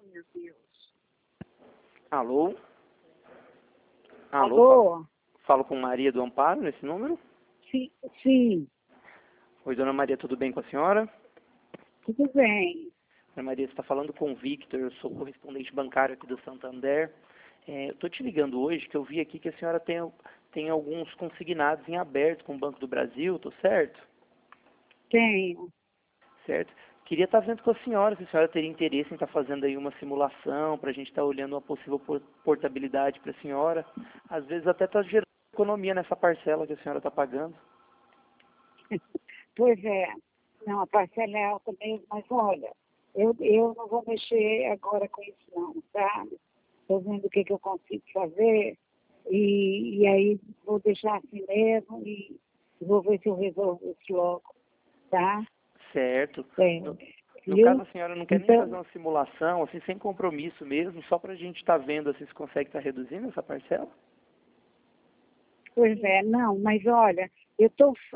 meu Deus. Alô? Alô? Falo com Maria do Amparo nesse número? Sim, sim, Oi, dona Maria, tudo bem com a senhora? tudo bem. Dona Maria, você está falando com o Victor, eu sou correspondente bancário aqui do Santander. Eu estou te ligando hoje que eu vi aqui que a senhora tem alguns consignados em aberto com o Banco do Brasil, tô certo? Tenho. Certo? Queria estar vendo com a senhora se a senhora teria interesse em estar fazendo aí uma simulação para a gente estar olhando uma possível portabilidade para a senhora. Às vezes até está gerando economia nessa parcela que a senhora está pagando. Pois é. Não, a parcela é alta mesmo, mas olha, eu não vou mexer agora com isso não, sabe? Estou vendo o que eu consigo fazer e aí vou deixar assim mesmo e vou ver se eu resolvo isso logo, tá? Certo. É, No viu? caso, a senhora não quer nem fazer Então, uma simulação, assim, sem compromisso mesmo, só para a gente estar vendo assim, se consegue estar reduzindo essa parcela? pois é, não, mas olha, eu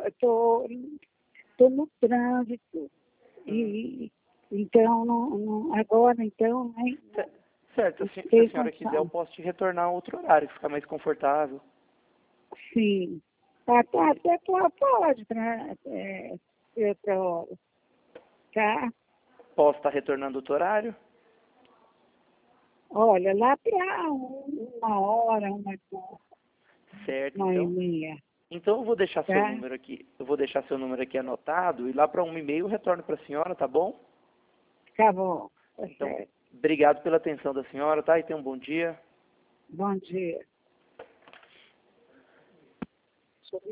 tô no trânsito Hum. e então agora então nem Certo, não se a tem senhora quiser, eu condição. posso te retornar a outro horário, que ficar mais confortável. Sim. Até pode ser outra hora, tá? Posso estar retornando outro horário? Olha, lá para uma hora, Certo, uma e então. meia, Então eu vou deixar seu tá? número aqui, anotado e lá para 1h30 eu retorno para a senhora, tá bom? Tá bom, tá Então, certo. obrigado pela atenção da senhora, tá? E tenha um bom dia. Bom dia.